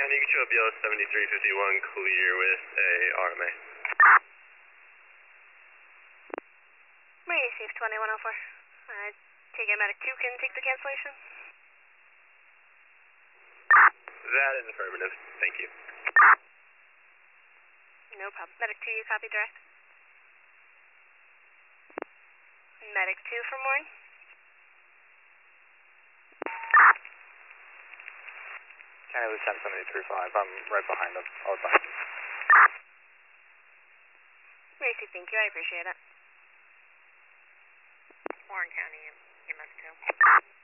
County Control BL 7351 clear with a RMA. Marine Safe 2104. Take a medic 2 can take the cancellation. That is affirmative. Thank you. No problem. Medic 2, you copy direct? Medic 2 for mooring. County Lieutenant 7335, I'm right behind them. I was behind them. Marine Safe, thank you. I appreciate it. Warren County, EMS 2.